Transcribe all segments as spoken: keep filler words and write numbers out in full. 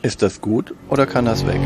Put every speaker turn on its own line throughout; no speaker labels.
Ist das gut oder kann das weg?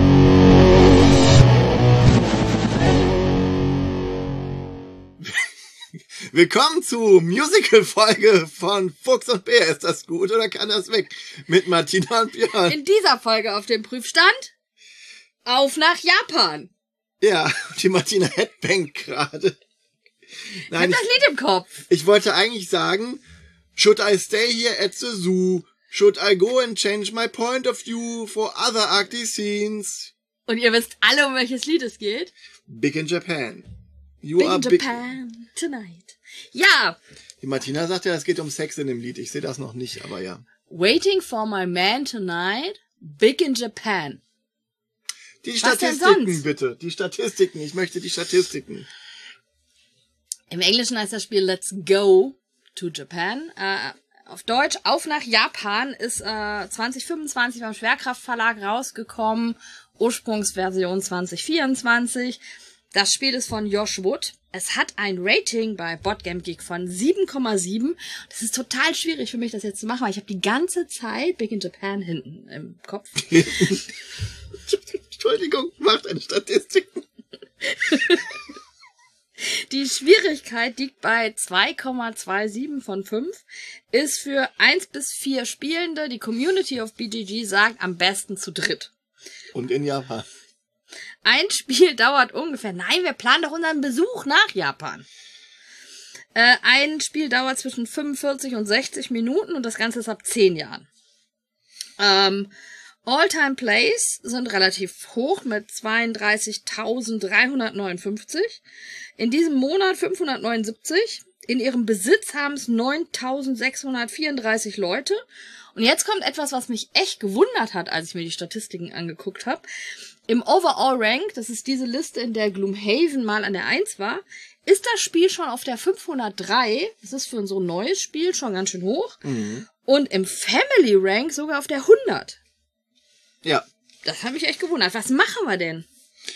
Willkommen zu Musical-Folge von Fuchs und Bär. Ist das gut oder kann das weg? Mit Martina und Björn.
In dieser Folge auf dem Prüfstand auf nach Japan.
Ja, die Martina headbangt gerade. Nein,
ich hab das Lied im Kopf.
Ich wollte eigentlich sagen, should I stay here at the zoo? Should I go and change my point of view for other Arctic scenes?
Und ihr wisst alle, um welches Lied es geht.
Big in Japan. You
Big
are
in
big.
Japan tonight. Ja.
Die Martina sagt ja, es geht um Sex in dem Lied. Ich sehe das noch nicht, aber ja.
Waiting for my man tonight. Big in Japan.
Die
Was denn
Statistiken
sonst?
bitte. Die Statistiken. Ich möchte die Statistiken.
Im Englischen heißt das Spiel Let's Go to Japan. Äh, auf Deutsch Auf nach Japan ist äh, zwanzig fünfundzwanzig beim Schwerkraftverlag rausgekommen. Ursprungsversion zwanzig vierundzwanzig. Das Spiel ist von Josh Wood. Es hat ein Rating bei BoardGameGeek von sieben Komma sieben. Das ist total schwierig für mich, das jetzt zu machen, weil ich habe die ganze Zeit Big in Japan hinten im Kopf.
Entschuldigung, macht eine Statistik.
Die Schwierigkeit liegt bei zwei Komma siebenundzwanzig von fünf. Ist für eins bis vier Spielende. Die Community of B G G sagt am besten zu dritt.
Und in Japan.
Ein Spiel dauert ungefähr... Nein, wir planen doch unseren Besuch nach Japan. Äh, ein Spiel dauert zwischen fünfundvierzig und sechzig Minuten und das Ganze ist ab zehn Jahren. Ähm, All-Time-Plays sind relativ hoch mit zweiunddreißigtausenddreihundertneunundfünfzig. In diesem Monat fünfhundertneunundsiebzig. In ihrem Besitz haben es neuntausendsechshundertvierunddreißig Leute. Und jetzt kommt etwas, was mich echt gewundert hat, als ich mir die Statistiken angeguckt habe. Im Overall Rank, das ist diese Liste, in der Gloomhaven mal an der eins war, ist das Spiel schon auf der fünfhundertdrei. Das ist für so ein neues Spiel schon ganz schön hoch.
Mhm.
Und im Family Rank sogar auf der hundert.
Ja.
Das hat mich echt gewundert. Was machen wir denn?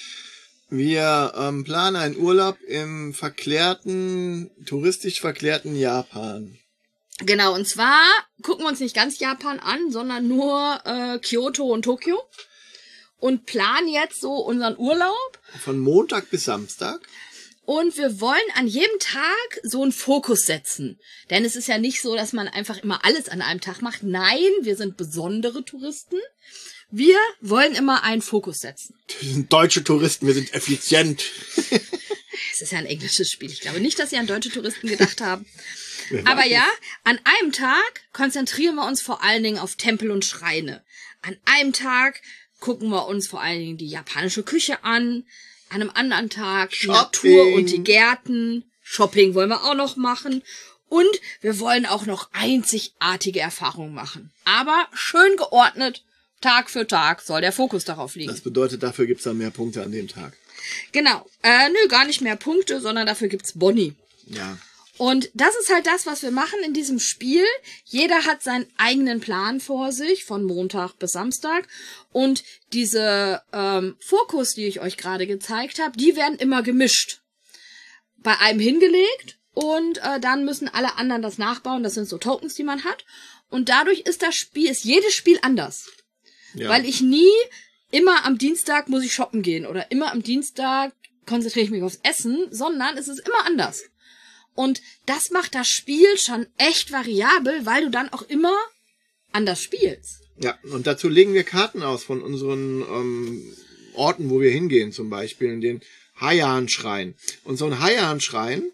Wir ähm, planen einen Urlaub im verklärten, touristisch verklärten Japan.
Genau, und zwar gucken wir uns nicht ganz Japan an, sondern nur äh, Kyoto und Tokio. Und planen jetzt so unseren Urlaub.
Von Montag bis Samstag.
Und wir wollen an jedem Tag so einen Fokus setzen. Denn es ist ja nicht so, dass man einfach immer alles an einem Tag macht. Nein, wir sind besondere Touristen. Wir wollen immer einen Fokus setzen.
Wir sind deutsche Touristen, wir sind effizient.
Es ist ja ein englisches Spiel. Ich glaube nicht, dass sie an deutsche Touristen gedacht haben. Aber ja, an einem Tag konzentrieren wir uns vor allen Dingen auf Tempel und Schreine. An einem Tag gucken wir uns vor allen Dingen die japanische Küche an. An einem anderen Tag die Natur und die Gärten. Shopping wollen wir auch noch machen. Und wir wollen auch noch einzigartige Erfahrungen machen. Aber schön geordnet, Tag für Tag soll der Fokus darauf liegen.
Das bedeutet, dafür gibt's dann mehr Punkte an dem Tag.
Genau. Äh, nö, gar nicht mehr Punkte, sondern dafür gibt's Boni.
Ja.
Und das ist halt das, was wir machen in diesem Spiel. Jeder hat seinen eigenen Plan vor sich, von Montag bis Samstag. Und diese ähm, Fokus, die ich euch gerade gezeigt habe, die werden immer gemischt. Bei einem hingelegt und äh, dann müssen alle anderen das nachbauen. Das sind so Tokens, die man hat. Und dadurch ist das Spiel, ist jedes Spiel anders.
Ja.
Weil ich nie immer am Dienstag muss ich shoppen gehen oder immer am Dienstag konzentriere ich mich aufs Essen, sondern es ist immer anders. Und das macht das Spiel schon echt variabel, weil du dann auch immer anders spielst.
Ja, und dazu legen wir Karten aus von unseren ähm, Orten, wo wir hingehen, zum Beispiel in den Heian-Schrein. Und so ein Heian-Schrein,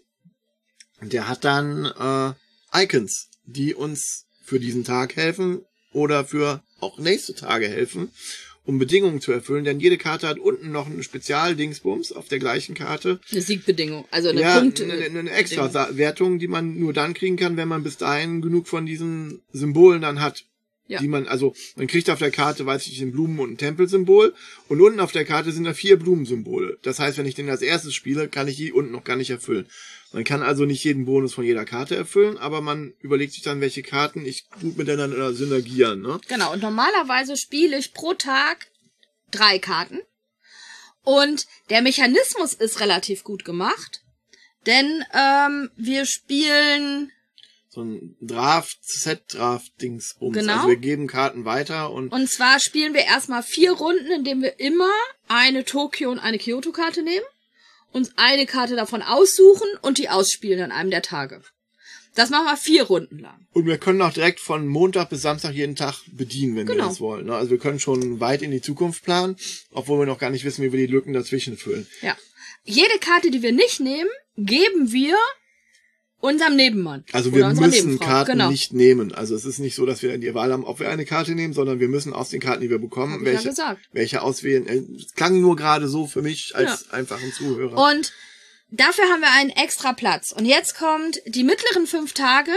der hat dann äh, Icons, die uns für diesen Tag helfen oder für auch nächste Tage helfen, um Bedingungen zu erfüllen, denn jede Karte hat unten noch einen Spezialdingsbums auf der gleichen Karte.
Eine Siegbedingung, also eine
ja,
Punkte.
Eine, eine extra Wertung, die man nur dann kriegen kann, wenn man bis dahin genug von diesen Symbolen dann hat.
Ja.
Die man, also, man kriegt auf der Karte, weiß ich, ein Blumen- und ein Tempelsymbol und unten auf der Karte sind da vier Blumensymbole. Das heißt, wenn ich den als erstes spiele, kann ich die unten noch gar nicht erfüllen. Man kann also nicht jeden Bonus von jeder Karte erfüllen, aber man überlegt sich dann, welche Karten ich gut miteinander synergieren, ne?
Genau, und normalerweise spiele ich pro Tag drei Karten. Und der Mechanismus ist relativ gut gemacht, denn ähm, wir spielen
so ein Draft, Set-Draft-Dingsbums.
Genau.
Also wir geben Karten weiter und...
Und zwar spielen wir erstmal vier Runden, indem wir immer eine Tokio- und eine Kyoto-Karte nehmen, uns eine Karte davon aussuchen und die ausspielen an einem der Tage. Das machen wir vier Runden lang.
Und wir können auch direkt von Montag bis Samstag jeden Tag bedienen, wenn
Genau.
wir das wollen. Also wir können schon weit in die Zukunft planen, obwohl wir noch gar nicht wissen, wie wir die Lücken dazwischen füllen.
Ja. Jede Karte, die wir nicht nehmen, geben wir unserem Nebenmann.
Also wir
oder unserer
müssen
Nebenfrau.
Karten
genau.
nicht nehmen. Also es ist nicht so, dass wir die Wahl haben, ob wir eine Karte nehmen, sondern wir müssen aus den Karten, die wir bekommen,
Hab ich ja
welche,
gesagt.
welche auswählen. Es klang nur gerade so für mich als
Ja.
einfachen Zuhörer.
Und dafür haben wir einen extra Platz. Und jetzt kommt die mittleren fünf Tage,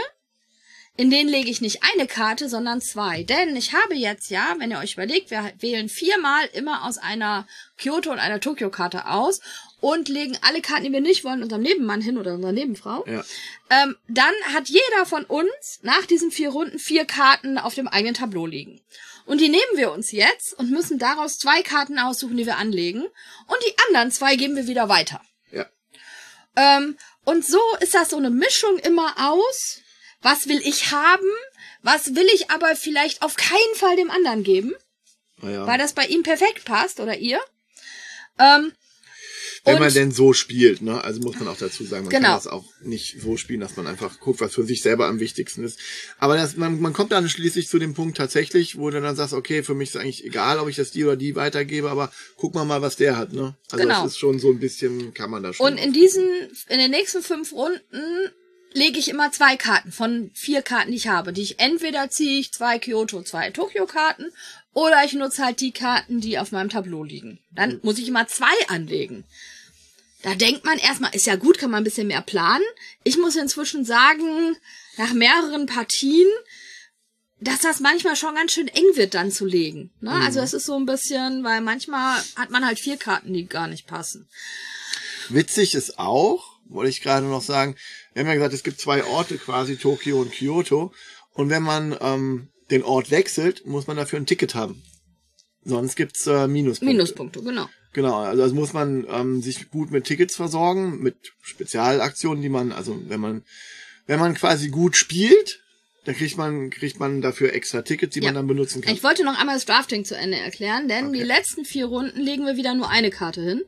in denen lege ich nicht eine Karte, sondern zwei. Denn ich habe jetzt ja, wenn ihr euch überlegt, wir wählen viermal immer aus einer Kyoto- und einer Tokio-Karte aus und legen alle Karten, die wir nicht wollen, unserem Nebenmann hin oder unserer Nebenfrau.
Ja.
Ähm, dann hat jeder von uns nach diesen vier Runden vier Karten auf dem eigenen Tableau liegen. Und die nehmen wir uns jetzt und müssen daraus zwei Karten aussuchen, die wir anlegen. Und die anderen zwei geben wir wieder weiter.
Ja.
Ähm, und so ist das so eine Mischung immer aus, was will ich haben, was will ich aber vielleicht auf keinen Fall dem anderen geben,
Naja.
weil das bei ihm perfekt passt oder ihr. Ähm,
Wenn
und
man denn so spielt, ne? Also muss man auch dazu sagen, man
Genau.
kann das auch nicht so spielen, dass man einfach guckt, was für sich selber am wichtigsten ist. Aber das, man, man kommt dann schließlich zu dem Punkt tatsächlich, wo du dann sagst, okay, für mich ist eigentlich egal, ob ich das die oder die weitergebe, aber guck mal mal, was der hat, ne? Also
Genau.
das ist schon so ein bisschen, kann man da schon.
Und in diesen, in den nächsten fünf Runden lege ich immer zwei Karten von vier Karten, die ich habe. Die ich entweder ziehe ich zwei Kyoto, zwei Tokio-Karten oder ich nutze halt die Karten, die auf meinem Tableau liegen. Dann
Mhm.
muss ich immer zwei anlegen. Da denkt man erstmal, ist ja gut, kann man ein bisschen mehr planen. Ich muss inzwischen sagen, nach mehreren Partien, dass das manchmal schon ganz schön eng wird, dann zu legen. Ne?
Mhm.
Also es ist so ein bisschen, weil manchmal hat man halt vier Karten, die gar nicht passen.
Witzig ist auch, wollte ich gerade noch sagen, wir haben ja gesagt, es gibt zwei Orte quasi, Tokio und Kyoto. Und wenn man ähm, den Ort wechselt, muss man dafür ein Ticket haben. Sonst gibt's äh, Minuspunkte.
Minuspunkte, genau.
Genau, also das muss man ähm, sich gut mit Tickets versorgen, mit Spezialaktionen, die man, also wenn man, wenn man quasi gut spielt, dann kriegt man, kriegt man dafür extra Tickets, die
Ja.
man dann benutzen kann.
Ich wollte noch einmal das Drafting zu Ende erklären, denn
Okay.
die letzten vier Runden legen wir wieder nur eine Karte hin.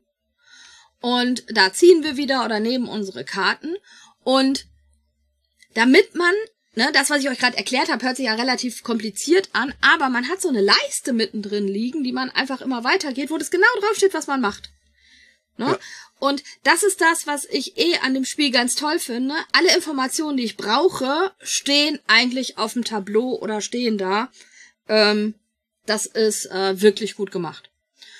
Und da ziehen wir wieder oder nehmen unsere Karten. Und damit man, ne, das, was ich euch gerade erklärt habe, hört sich ja relativ kompliziert an, aber man hat so eine Leiste mittendrin liegen, die man einfach immer weitergeht, wo das genau draufsteht, was man macht. Ne?
Ja.
Und das ist das, was ich eh an dem Spiel ganz toll finde. Alle Informationen, die ich brauche, stehen eigentlich auf dem Tableau oder stehen da. Ähm, das ist äh, wirklich gut gemacht.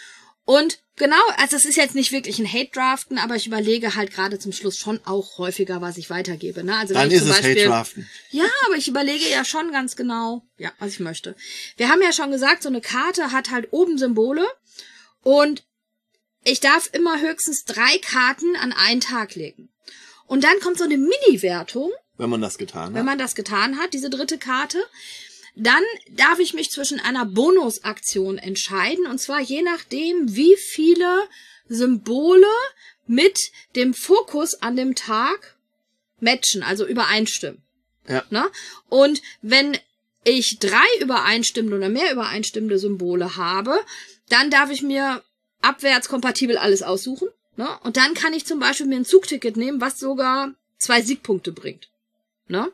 Und genau, also es ist jetzt nicht wirklich ein Hate-Draften, aber ich überlege halt gerade zum Schluss schon auch häufiger, was ich weitergebe. Ne? Also wenn
dann
ich
ist
zum
es
Beispiel,
Hate-Draften.
ja, aber ich überlege ja schon ganz genau, ja, was ich möchte. Wir haben ja schon gesagt, so eine Karte hat halt oben Symbole und ich darf immer höchstens drei Karten an einen Tag legen. Und dann kommt so eine Mini-Wertung,
Wenn man das getan hat.
wenn man das getan hat, diese dritte Karte. Dann darf ich mich zwischen einer Bonusaktion entscheiden, und zwar je nachdem, wie viele Symbole mit dem Fokus an dem Tag matchen, also übereinstimmen.
Ja.
Ne? Und wenn ich drei übereinstimmende oder mehr übereinstimmende Symbole habe, dann darf ich mir abwärtskompatibel alles aussuchen. Ne? Und dann kann ich zum Beispiel mir ein Zugticket nehmen, was sogar zwei Siegpunkte bringt. Ne?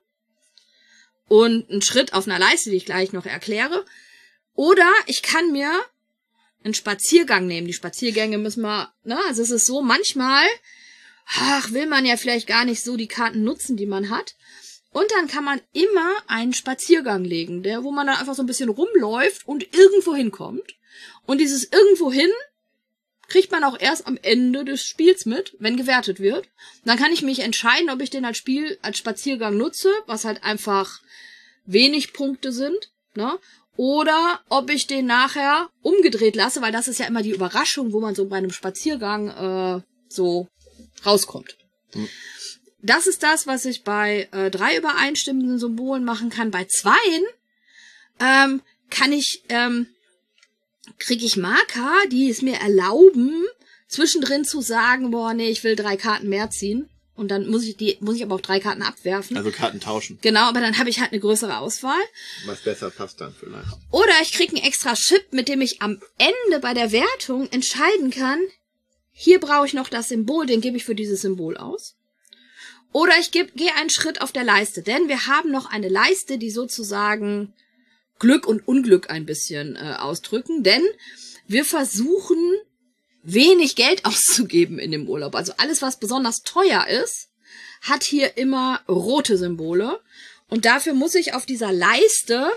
Und einen Schritt auf einer Leiste, die ich gleich noch erkläre. Oder ich kann mir einen Spaziergang nehmen. Die Spaziergänge müssen wir, ne, also es ist so, manchmal, ach, will man ja vielleicht gar nicht so die Karten nutzen, die man hat. Und dann kann man immer einen Spaziergang legen, der, wo man dann einfach so ein bisschen rumläuft und irgendwo hinkommt. Und dieses irgendwo hin kriegt man auch erst am Ende des Spiels mit, wenn gewertet wird. Dann kann ich mich entscheiden, ob ich den als Spiel, als Spaziergang nutze, was halt einfach wenig Punkte sind, ne? Oder ob ich den nachher umgedreht lasse, weil das ist ja immer die Überraschung, wo man so bei einem Spaziergang äh, so rauskommt.
Mhm.
Das ist das, was ich bei äh, drei übereinstimmenden Symbolen machen kann. Bei zweien ähm, kann ich ähm, kriege ich Marker, die es mir erlauben, zwischendrin zu sagen, boah, nee, ich will drei Karten mehr ziehen. Und dann muss ich die, muss ich aber auch drei Karten abwerfen.
Also Karten tauschen.
Genau, aber dann habe ich halt eine größere Auswahl.
Was besser passt dann vielleicht.
Oder ich kriege einen extra Chip, mit dem ich am Ende bei der Wertung entscheiden kann, hier brauche ich noch das Symbol, den gebe ich für dieses Symbol aus. Oder ich gehe einen Schritt auf der Leiste, denn wir haben noch eine Leiste, die sozusagen Glück und Unglück ein bisschen äh, ausdrücken, denn wir versuchen, wenig Geld auszugeben in dem Urlaub. Also alles, was besonders teuer ist, hat hier immer rote Symbole. Und dafür muss ich auf dieser Leiste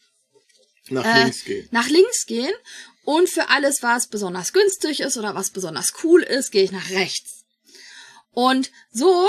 nach
äh,
links gehen.
Nach links gehen. Und für alles, was besonders günstig ist oder was besonders cool ist, gehe ich nach rechts. Und so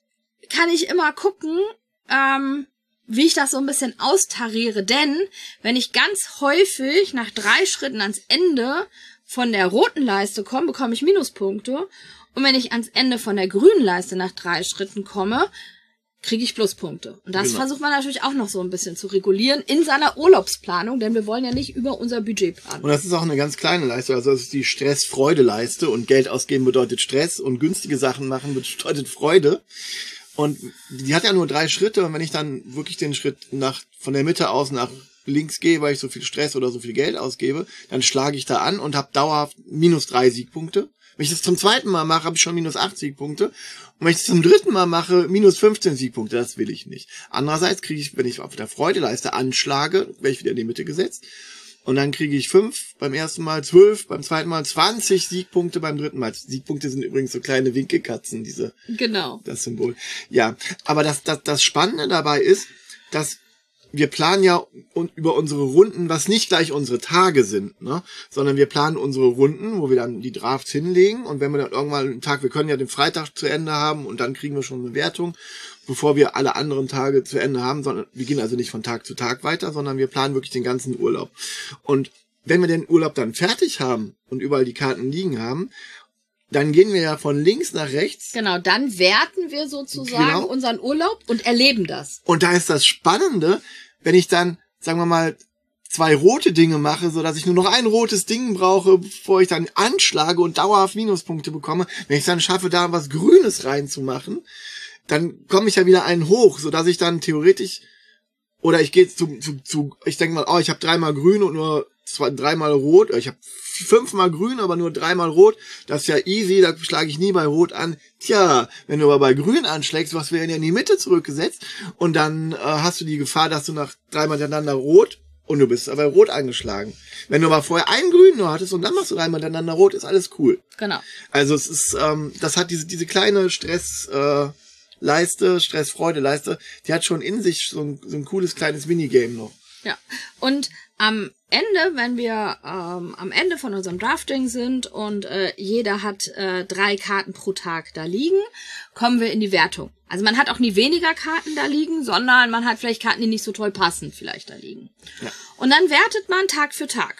kann ich immer gucken, ähm, wie ich das so ein bisschen austariere. Denn wenn ich ganz häufig nach drei Schritten ans Ende von der roten Leiste komme, bekomme ich Minuspunkte. Und wenn ich ans Ende von der grünen Leiste nach drei Schritten komme, kriege ich Pluspunkte. Und das
genau.
versucht man natürlich auch noch so ein bisschen zu regulieren in seiner Urlaubsplanung, denn wir wollen ja nicht über unser Budget planen.
Und das ist auch eine ganz kleine Leiste, also das ist die Stress-Freude-Leiste und Geld ausgeben bedeutet Stress und günstige Sachen machen bedeutet Freude. Und die hat ja nur drei Schritte und wenn ich dann wirklich den Schritt nach von der Mitte aus nach links gehe, weil ich so viel Stress oder so viel Geld ausgebe, dann schlage ich da an und habe dauerhaft minus drei Siegpunkte. Wenn ich das zum zweiten Mal mache, habe ich schon minus acht Siegpunkte. Und wenn ich das zum dritten Mal mache, minus fünfzehn Siegpunkte. Das will ich nicht. Andererseits kriege ich, wenn ich auf der Freudeleiste anschlage, werde ich wieder in die Mitte gesetzt. Und dann kriege ich fünf beim ersten Mal, zwölf, beim zweiten Mal zwanzig Siegpunkte, beim dritten Mal. Siegpunkte sind übrigens so kleine Winkelkatzen, diese,
genau.
Das Symbol. Ja, aber das, das, das Spannende dabei ist, dass wir planen ja über unsere Runden, was nicht gleich unsere Tage sind, ne, sondern wir planen unsere Runden, wo wir dann die Drafts hinlegen und wenn wir dann irgendwann einen Tag, wir können ja den Freitag zu Ende haben und dann kriegen wir schon eine Wertung, bevor wir alle anderen Tage zu Ende haben, sondern wir gehen also nicht von Tag zu Tag weiter, sondern wir planen wirklich den ganzen Urlaub. Und wenn wir den Urlaub dann fertig haben und überall die Karten liegen haben, dann gehen wir ja von links nach rechts.
Genau, dann werten wir sozusagen
genau.
unseren Urlaub und erleben das.
Und da ist das Spannende, wenn ich dann, sagen wir mal, zwei rote Dinge mache, so dass ich nur noch ein rotes Ding brauche, bevor ich dann anschlage und dauerhaft Minuspunkte bekomme. Wenn ich es dann schaffe, da was Grünes reinzumachen, dann komme ich ja wieder einen hoch, so dass ich dann theoretisch, oder ich gehe zu, zu, zu, ich denke mal, oh, ich habe dreimal grün und nur zwei, dreimal rot, ich habe fünfmal grün, aber nur dreimal rot, das ist ja easy, da schlage ich nie bei rot an. Tja, wenn du aber bei grün anschlägst, was wäre ja in die Mitte zurückgesetzt und dann äh, hast du die Gefahr, dass du nach dreimal hintereinander rot und du bist aber rot angeschlagen. Wenn du aber vorher einen grün nur hattest und dann machst du dreimal hintereinander rot, ist alles cool.
Genau.
Also es ist, ähm, das hat diese diese kleine Stress äh, Leiste, Stress-Freude-Leiste, die hat schon in sich so ein, so ein cooles kleines Minigame noch.
Ja, und am Ende, wenn wir ähm, am Ende von unserem Drafting sind und äh, jeder hat äh, drei Karten pro Tag da liegen, kommen wir in die Wertung. Also man hat auch nie weniger Karten da liegen, sondern man hat vielleicht Karten, die nicht so toll passen, vielleicht da liegen. Ja. Und dann wertet man Tag für Tag.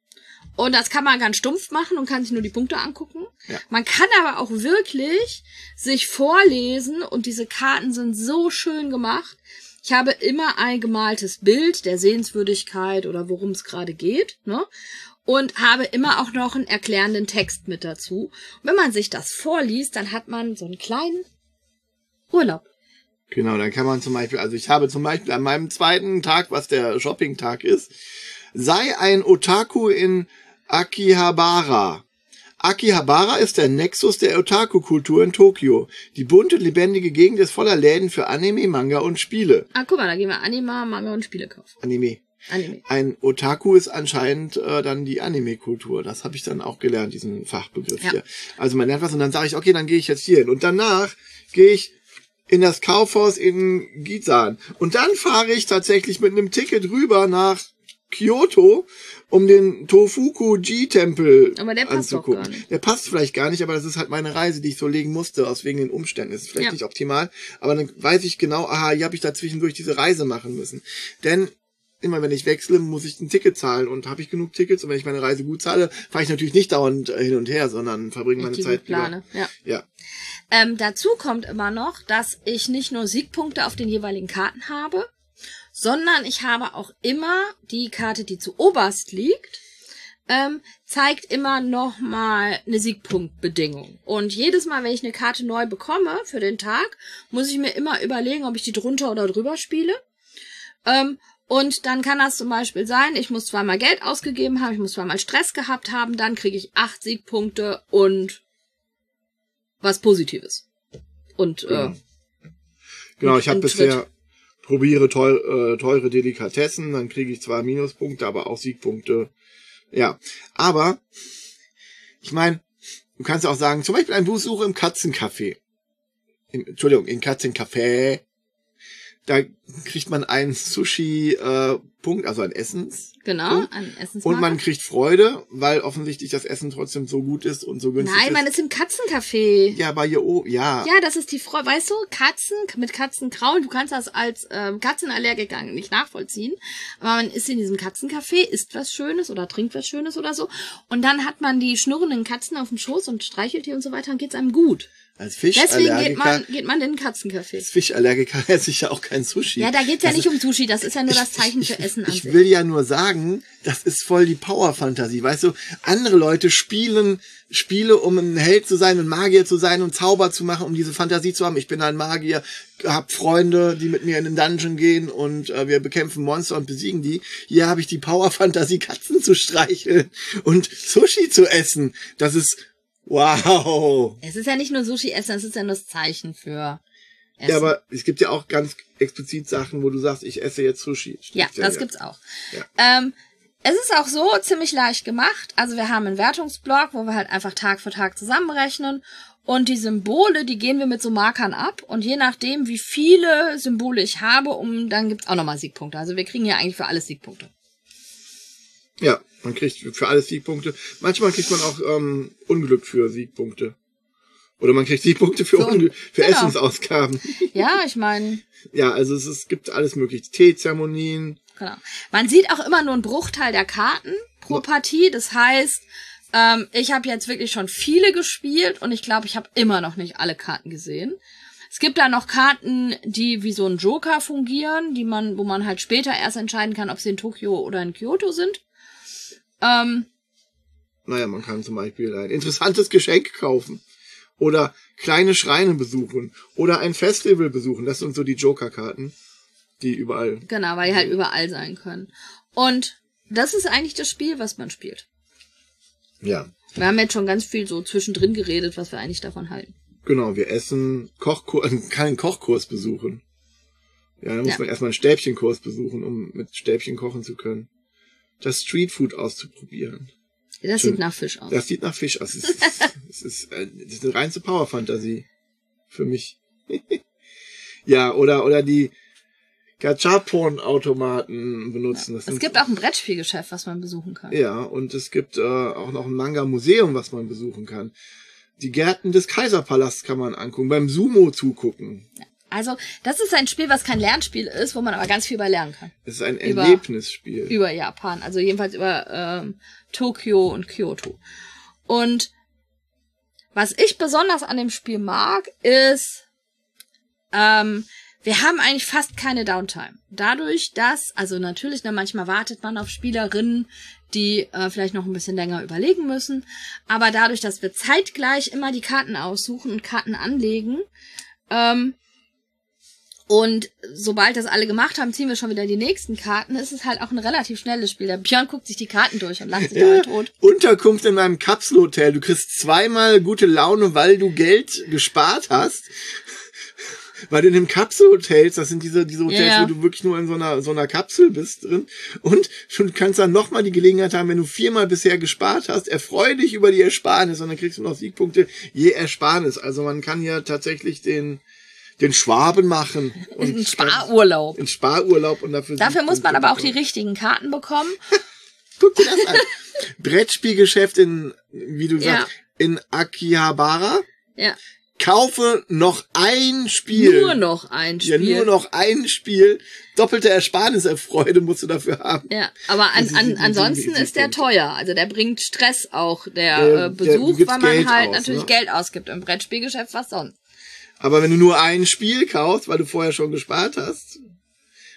Und das kann man ganz stumpf machen und kann sich nur die Punkte angucken. Ja. Man kann aber auch wirklich sich vorlesen und diese Karten sind so schön gemacht. Ich habe immer ein gemaltes Bild der Sehenswürdigkeit oder worum es gerade geht, ne? Und habe immer auch noch einen erklärenden Text mit dazu. Und wenn man sich das vorliest, dann hat man so einen kleinen Urlaub.
Genau, dann kann man zum Beispiel, also ich habe zum Beispiel an meinem zweiten Tag, was der Shopping-Tag ist, sei ein Otaku in Akihabara. Akihabara ist der Nexus der Otaku-Kultur in Tokio. Die bunte, lebendige Gegend ist voller Läden für Anime, Manga und Spiele.
Ah, guck mal, da gehen wir Anime, Manga und Spiele kaufen.
Anime.
Anime.
Ein Otaku ist anscheinend äh, dann die Anime-Kultur. Das habe ich dann auch gelernt, diesen Fachbegriff ja. hier. Also man lernt was und dann sage ich, okay, dann gehe ich jetzt hier hin. Und danach gehe ich in das Kaufhaus in Gizan. Und dann fahre ich tatsächlich mit einem Ticket rüber nach Kyoto, um den Tofuku-Ji-Tempel
aber der passt
anzugucken.
Doch gar nicht.
Der passt vielleicht gar nicht, aber das ist halt meine Reise, die ich so legen musste, aus wegen den Umständen. Das ist vielleicht ja. nicht optimal, aber dann weiß ich genau, aha, hier habe ich da zwischendurch diese Reise machen müssen. Denn immer wenn ich wechsle, muss ich ein Ticket zahlen und habe ich genug Tickets und wenn ich meine Reise gut zahle, fahre ich natürlich nicht dauernd hin und her, sondern verbringe meine Zeit
plane.
Über.
Ja.
ja.
Ähm, dazu kommt immer noch, dass ich nicht nur Siegpunkte auf den jeweiligen Karten habe, sondern ich habe auch immer die Karte, die zu oberst liegt, ähm, zeigt immer noch mal eine Siegpunktbedingung. Und jedes Mal, wenn ich eine Karte neu bekomme für den Tag, muss ich mir immer überlegen, ob ich die drunter oder drüber spiele. Ähm, und dann kann das zum Beispiel sein, ich muss zweimal Geld ausgegeben haben, ich muss zweimal Stress gehabt haben, dann kriege ich acht Siegpunkte und was Positives. Und
Genau,
äh,
genau ich habe bisher
Schritt.
probiere teuer, äh, teure Delikatessen, dann kriege ich zwar Minuspunkte, aber auch Siegpunkte. Ja, aber ich meine, du kannst auch sagen, zum Beispiel ein Besuch im Katzencafé. Im, Entschuldigung, in Katzencafé. Da kriegt man einen Sushi-Punkt, äh, also ein Essens.
Genau, ein Essensmarker.
Und man kriegt Freude, weil offensichtlich das Essen trotzdem so gut ist und so günstig
Nein,
ist.
man ist im Katzencafé.
Ja, aber hier oben, ja.
Ja, das ist die Freude. Weißt du, Katzen mit Katzenkrauen, du kannst das als ähm, Katzenallergiker nicht nachvollziehen. Aber man ist in diesem Katzencafé, isst was Schönes oder trinkt was Schönes oder so. Und dann hat man die schnurrenden Katzen auf dem Schoß und streichelt die und so weiter und geht's einem gut.
Als
Deswegen
Fischallergiker.
geht man, geht man in den Katzencafé.
Als Fischallergiker esse ich ja auch kein Sushi.
Ja, da geht's ja
Also,
nicht um Sushi, das ist ja nur das Zeichen
ich,
für Essen an
Ich
sich.
will ja nur sagen, das ist voll die Power-Fantasie. Weißt du, andere Leute spielen Spiele, um ein Held zu sein, ein Magier zu sein und Zauber zu machen, um diese Fantasie zu haben. Ich bin ein Magier, hab Freunde, die mit mir in den Dungeon gehen und äh, wir bekämpfen Monster und besiegen die. Hier habe ich die Power-Fantasie, Katzen zu streicheln und Sushi zu essen. Das ist wow.
Es ist ja nicht nur Sushi essen, es ist ja nur das Zeichen für Essen.
Ja, aber es gibt ja auch ganz explizit Sachen, wo du sagst, ich esse jetzt Sushi.
Ja,
Steht
das
ja.
gibt's auch.
Ja.
Ähm, es ist auch so ziemlich leicht gemacht. Also wir haben einen Wertungsblock, wo wir halt einfach Tag für Tag zusammenrechnen. Und die Symbole, die gehen wir mit so Markern ab. Und je nachdem, wie viele Symbole ich habe, um dann gibt's auch nochmal Siegpunkte. Also wir kriegen ja eigentlich für alles Siegpunkte.
Ja, man kriegt für alles Siegpunkte. Manchmal kriegt man auch ähm, Unglück für Siegpunkte. Oder man kriegt Siegpunkte für,
So,
Unglück, für
genau.
Essensausgaben.
Ja, ich meine,
Ja, also es, es gibt alles mögliche. Teezeremonien.
genau. Man sieht auch immer nur einen Bruchteil der Karten pro Partie. Das heißt, ähm, ich habe jetzt wirklich schon viele gespielt und ich glaube, ich habe immer noch nicht alle Karten gesehen. Es gibt da noch Karten, die wie so ein Joker fungieren, die man, wo man halt später erst entscheiden kann, ob sie in Tokio oder in Kyoto sind. Ähm,
Naja, man kann zum Beispiel ein interessantes Geschenk kaufen. Oder kleine Schreine besuchen. Oder ein Festival besuchen. Das sind so die Joker-Karten, die überall...
genau, weil die halt überall sein können. Und das ist eigentlich das Spiel, was man spielt.
Ja,
Wir haben jetzt schon ganz viel so zwischendrin geredet, was wir eigentlich davon halten.
genau. Wir essen Kochkurs, keinen Kochkurs besuchen. Ja, da muss
Ja.
man erstmal einen Stäbchenkurs besuchen, um mit Stäbchen kochen zu können. Das Streetfood auszuprobieren.
Das
Schön.
sieht nach Fisch aus.
Das sieht nach Fisch aus. Es ist, es ist, äh, das ist eine reinste Power-Fantasie. Für mich. Ja, oder, oder die Gachapon-Automaten benutzen. Das
Es
sind,
gibt auch ein Brettspielgeschäft, was man besuchen kann.
Ja, und es gibt äh, auch noch ein Manga-Museum, was man besuchen kann. Die Gärten des Kaiserpalasts kann man angucken, beim Sumo zugucken.
Also, das ist ein Spiel, was kein Lernspiel ist, wo man aber ganz viel bei lernen kann.
Es ist ein
Über-
Erlebnisspiel.
Über Japan, also jedenfalls über ähm, Tokio und Kyoto. Und was ich besonders an dem Spiel mag, ist, ähm, wir haben eigentlich fast keine Downtime. Dadurch, dass, also natürlich, ne, manchmal wartet man auf Spielerinnen, die äh, vielleicht noch ein bisschen länger überlegen müssen, aber dadurch, dass wir zeitgleich immer die Karten aussuchen und Karten anlegen, ähm, und sobald das alle gemacht haben, ziehen wir schon wieder die nächsten Karten. Es ist halt auch ein relativ schnelles Spiel. Der Björn guckt sich die Karten durch und lacht sich
Ja,
damit tot.
Unterkunft in meinem Kapselhotel. Du kriegst zweimal gute Laune, weil du Geld gespart hast. Weil du in den Kapselhotels, das sind diese, diese Hotels,
Ja, ja.
wo du wirklich nur in so einer, so einer Kapsel bist drin. Und du kannst dann nochmal die Gelegenheit haben, wenn du viermal bisher gespart hast, erfreu dich über die Ersparnis und dann kriegst du noch Siegpunkte je Ersparnis. Also man kann hier tatsächlich den, den Schwaben machen. Und
Ein Sparurlaub.
In Sparurlaub und dafür.
Dafür muss man
Siegpunkte
aber auch die
bekommen.
richtigen Karten bekommen.
Guck dir das an. Brettspielgeschäft in, wie du
Ja.
sagst, in Akihabara.
Ja.
Kaufe noch ein Spiel.
Nur noch ein
Ja,
Spiel.
nur noch ein Spiel. Doppelte Ersparniserfreude musst du dafür haben.
Ja, aber an,
Sie-
an,
Sie-
ansonsten
Sie-
ist der
Sie-
teuer. Also der bringt Stress auch, der,
Der-
äh,
der
Besuch,
gibt
weil man
Geld
halt
aus,
natürlich
ne?
Geld ausgibt. Im Brettspielgeschäft, was sonst?
Aber wenn du nur ein Spiel kaufst, weil du vorher schon gespart hast,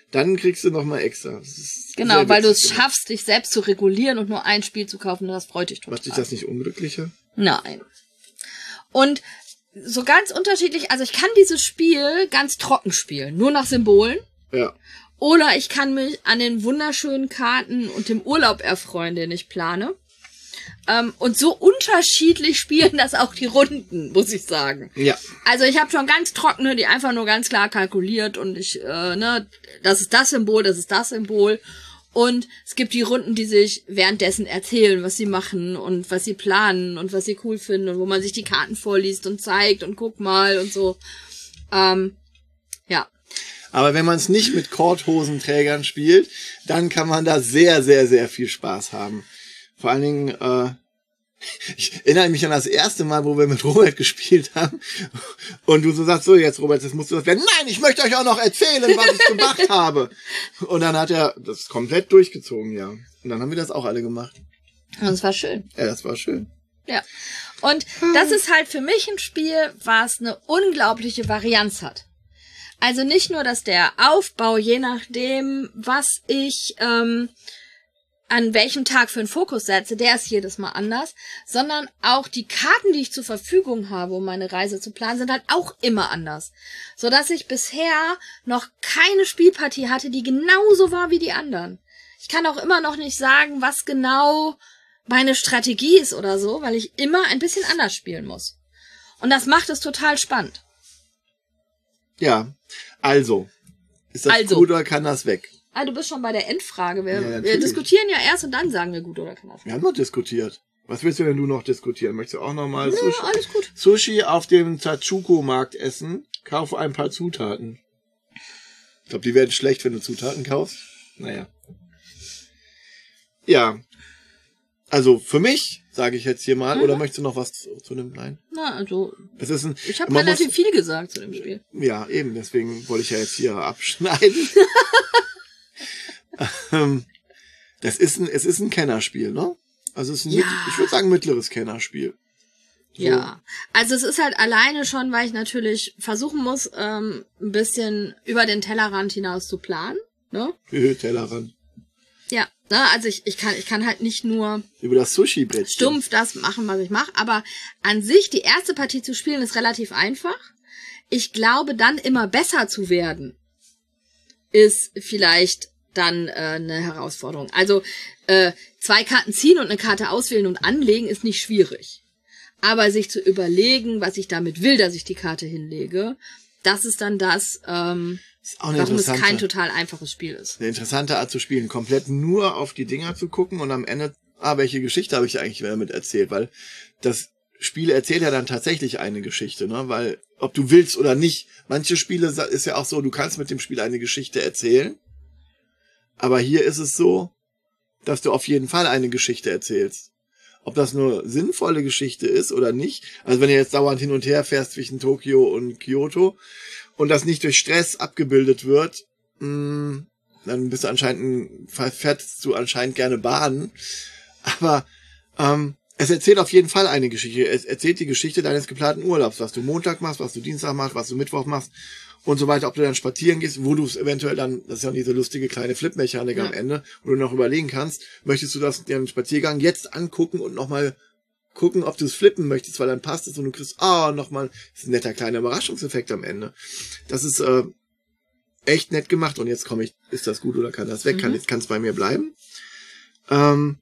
dann kriegst du nochmal extra.
Genau, weil du es schaffst, dich selbst zu regulieren und nur ein Spiel zu kaufen, das freut dich total.
Macht dich das nicht unglücklicher?
Nein. Und so ganz unterschiedlich, also ich kann dieses Spiel ganz trocken spielen, nur nach Symbolen.
Ja.
Oder ich kann mich an den wunderschönen Karten und dem Urlaub erfreuen, den ich plane. Ähm, und so unterschiedlich spielen das auch die Runden, muss ich sagen.
Ja.
Also ich habe schon ganz trockene, die einfach nur ganz klar kalkuliert und ich, äh, ne, das ist das Symbol, das ist das Symbol. Und es gibt die Runden, die sich währenddessen erzählen, was sie machen und was sie planen und was sie cool finden und wo man sich die Karten vorliest und zeigt und guck mal und so. Ähm, ja.
Aber wenn man es nicht mit Korthosenträgern spielt, dann kann man da sehr, sehr, sehr viel Spaß haben. Vor allen Dingen, äh, ich erinnere mich an das erste Mal, wo wir mit Robert gespielt haben und du so sagst, so jetzt Robert, das musst du das werden. Nein, ich möchte euch auch noch erzählen, was ich gemacht habe. Und dann hat er das komplett durchgezogen, ja. Und dann haben wir das auch alle gemacht.
Und es war schön.
Ja, das war schön.
Ja. Und das ist halt für mich ein Spiel, was eine unglaubliche Varianz hat. Also nicht nur, dass der Aufbau, je nachdem, was ich ähm, an welchem Tag für einen Fokus setze, der ist jedes Mal anders, sondern auch die Karten, die ich zur Verfügung habe, um meine Reise zu planen, sind halt auch immer anders. Sodass ich bisher noch keine Spielpartie hatte, die genauso war wie die anderen. Ich kann auch immer noch nicht sagen, was genau meine Strategie ist oder so, weil ich immer ein bisschen anders spielen muss. Und das macht es total spannend.
Ja, also, ist das
Also.
gut oder kann das weg?
Ah, du bist schon bei der Endfrage. Wir,
Ja,
wir diskutieren ja erst und dann sagen wir gut oder kann das weg.
Wir haben noch diskutiert. Was willst du denn du noch diskutieren? Möchtest du auch noch mal
Ja,
Sushi,
alles gut.
Sushi auf dem Tachuko-Markt essen? Kauf ein paar Zutaten. Ich glaube, die werden schlecht, wenn du Zutaten kaufst. Naja. Ja. Also, für mich, sage ich jetzt hier mal,
Mhm.
oder möchtest du noch was zu, zu dem? Nein?
Na, also,
Es ist ein,
ich habe
man
relativ
muss-
viel gesagt zu dem Spiel.
Ja, eben, deswegen wollte ich ja jetzt hier abschneiden. Ähm, das ist ein, es ist ein Kennerspiel, ne? Also es ist ein,
Ja.
mit, ich würde sagen, mittleres Kennerspiel. So.
Ja, also es ist halt alleine schon, weil ich natürlich versuchen muss, ähm, ein bisschen über den Tellerrand hinaus zu planen, ne?
Höhe, Tellerrand.
Ja, ne? Also ich, ich kann, ich kann halt nicht nur
Über das Sushi-Brett.
stumpf das machen, was ich mache, aber an sich die erste Partie zu spielen ist relativ einfach. Ich glaube, dann immer besser zu werden, ist vielleicht dann äh, eine Herausforderung. Also äh, zwei Karten ziehen und eine Karte auswählen und anlegen ist nicht schwierig. Aber sich zu überlegen, was ich damit will, dass ich die Karte hinlege, das ist dann das, ähm,
Ist auch eine
warum es kein
interessante,
total einfaches Spiel ist.
eine interessante Art zu spielen. Komplett nur auf die Dinger zu gucken und am Ende, ah, welche Geschichte habe ich eigentlich damit erzählt? Weil das Spiel erzählt ja dann tatsächlich eine Geschichte, ne? Weil, ob du willst oder nicht, manche Spiele sa- ist ja auch so, du kannst mit dem Spiel eine Geschichte erzählen. Aber hier ist es so, dass du auf jeden Fall eine Geschichte erzählst. Ob das nur sinnvolle Geschichte ist oder nicht. Also wenn du jetzt dauernd hin und her fährst zwischen Tokio und Kyoto und das nicht durch Stress abgebildet wird, mh, dann bist du anscheinend, fährst du anscheinend gerne Bahn. Aber ähm, es erzählt auf jeden Fall eine Geschichte. Es erzählt die Geschichte deines geplanten Urlaubs, was du Montag machst, was du Dienstag machst, was du Mittwoch machst und so weiter. Ob du dann spazieren gehst, wo du es eventuell dann, das ist ja diese lustige kleine Flip-Mechanik
Ja.
am Ende, wo du noch überlegen kannst, möchtest du das den Spaziergang jetzt angucken und nochmal gucken, ob du es flippen möchtest, weil dann passt es und du kriegst, ah, nochmal, das ist ein netter kleiner Überraschungseffekt am Ende. Das ist äh, echt nett gemacht und jetzt komme ich, ist das gut oder kann das weg?
Mhm.
Kann jetzt kann es bei mir bleiben? Ähm,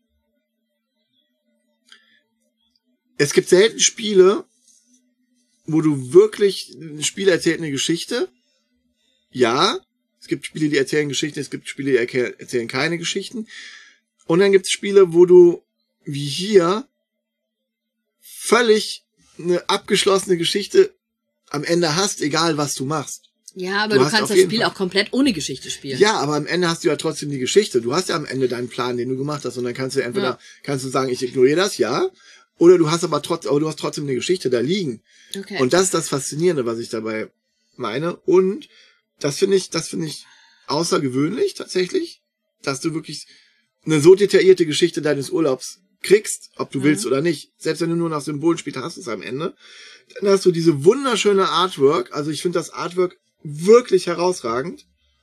es gibt selten Spiele, wo du wirklich, ein Spiel erzählt eine Geschichte. Ja, es gibt Spiele, die erzählen Geschichten, es gibt Spiele, die erke- erzählen keine Geschichten. Und dann gibt es Spiele, wo du, wie hier, völlig eine abgeschlossene Geschichte am Ende hast, egal was du machst.
Ja, aber
Du
du,
hast
kannst
auf
das
jeden
Spiel
Fall-
auch komplett ohne Geschichte spielen.
Ja, aber am Ende hast du ja trotzdem die Geschichte. Du hast ja am Ende deinen Plan, den du gemacht hast. Und dann kannst du entweder,
Ja.
kannst du sagen, ich ignoriere das, ja. Oder du hast aber trotzdem, aber du hast trotzdem eine Geschichte da liegen.
Okay.
Und das ist das Faszinierende, was ich dabei meine. Und das finde ich, das finde ich außergewöhnlich tatsächlich, dass du wirklich eine so detaillierte Geschichte deines Urlaubs kriegst, ob du
Mhm.
willst oder nicht. Selbst wenn du nur nach Symbolen spielst, hast du es am Ende. Dann hast du diese wunderschöne Artwork. Also ich finde das Artwork wirklich herausragend.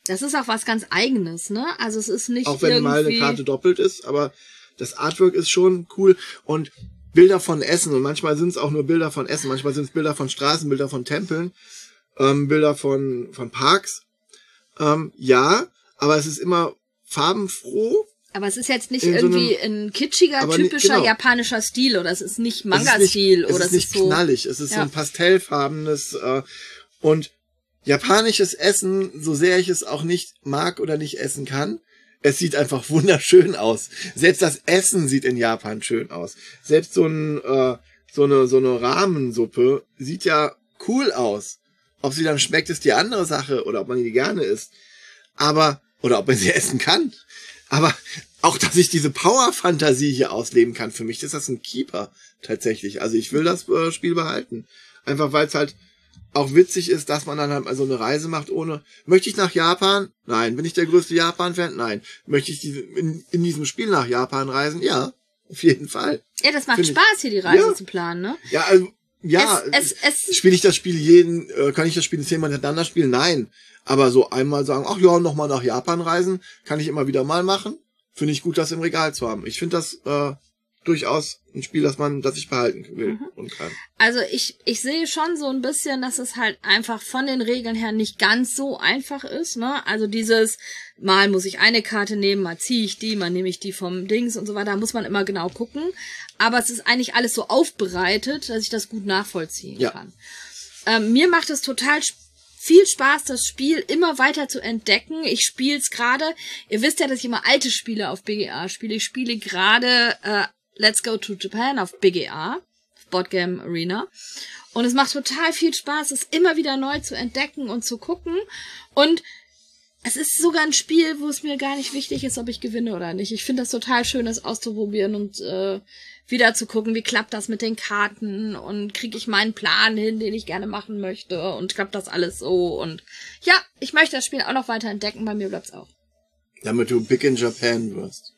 Das ist auch was ganz Eigenes, ne? Also es ist nicht
Auch wenn
irgendwie...
mal eine Karte doppelt ist, aber das Artwork ist schon cool. Und Bilder von Essen, und manchmal sind es auch nur Bilder von Essen, manchmal sind es Bilder von Straßen, Bilder von Tempeln, ähm, Bilder von, von Parks. Ähm, ja, aber es ist immer farbenfroh.
Aber es ist jetzt nicht
In so
irgendwie
einem-
ein kitschiger,
aber nicht-
typischer
genau.
japanischer Stil oder es ist nicht
Es ist
Manga-Stil
nicht,
oder
es ist nicht
so.
knallig, es ist so
Ja.
ein pastellfarbenes äh, und japanisches Essen, so sehr ich es auch nicht mag oder nicht essen kann, es sieht einfach wunderschön aus. Selbst das Essen sieht in Japan schön aus. Selbst so ein äh, so eine so eine Ramensuppe sieht ja cool aus. Ob sie dann schmeckt, ist die andere Sache oder ob man die gerne isst. Aber oder ob man sie essen kann. Aber auch, dass ich diese Power-Fantasie hier ausleben kann, für mich ist das ein Keeper tatsächlich. Also ich will das äh, Spiel behalten. Einfach weil es halt auch witzig ist, dass man dann halt so eine Reise macht ohne... Möchte ich nach Japan? Nein. Bin ich der größte Japan-Fan? Nein. Möchte ich diese, in, in diesem Spiel nach Japan reisen? Ja, auf jeden Fall.
Ja, das macht
Find ich-
Spaß, hier die Reise
Ja.
zu planen, ne?
Ja, also, ja.
Es, es, es,
Spiele ich das Spiel jeden, äh, kann ich das Spiel zehnmal hintereinander spielen? Nein. Aber so einmal sagen, ach ja, nochmal nach Japan reisen, kann ich immer wieder mal machen. Finde ich gut, das im Regal zu haben. Ich finde das äh, durchaus ein Spiel, das man, das ich behalten will
Mhm.
und kann.
Also ich, ich sehe schon so ein bisschen, dass es halt einfach von den Regeln her nicht ganz so einfach ist, ne? Also dieses, mal muss ich eine Karte nehmen, mal ziehe ich die, mal nehme ich die vom Dings und so weiter, da muss man immer genau gucken. Aber es ist eigentlich alles so aufbereitet, dass ich das gut nachvollziehen
Ja.
kann. Ähm, mir macht es total sp- viel Spaß, das Spiel immer weiter zu entdecken. Ich spiele es gerade, ihr wisst ja, dass ich immer alte Spiele auf B G A spiele. Ich spiele gerade äh, Let's Go to Japan auf B G A, auf Board Game Arena. Und es macht total viel Spaß, es immer wieder neu zu entdecken und zu gucken. Und es ist sogar ein Spiel, wo es mir gar nicht wichtig ist, ob ich gewinne oder nicht. Ich finde das total schön, das auszuprobieren und äh, wieder zu gucken, wie klappt das mit den Karten und kriege ich meinen Plan hin, den ich gerne machen möchte und klappt das alles so. Und ja, ich möchte das Spiel auch noch weiter entdecken, bei mir bleibt's auch.
Damit du Big in Japan wirst.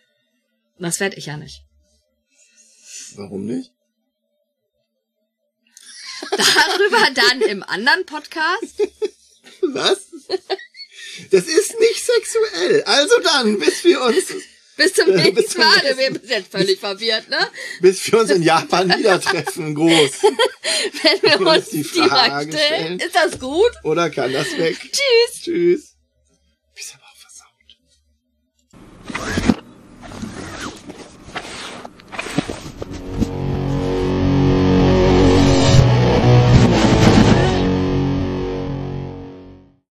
Das werde ich ja nicht.
Warum nicht?
Darüber dann im anderen Podcast.
Was? Das ist nicht sexuell. Also dann, bis wir uns,
Bis zum
Äh, bis
nächsten
zum
Mal.
nächsten-
Wir sind jetzt völlig verwirrt, ne?
bis wir uns in Japan wieder treffen, groß.
Wenn wir
Wollen
uns
die
die Frage
Frage
stellen.
stellen?
Ist das gut?
Oder kann das weg?
Tschüss.
Tschüss.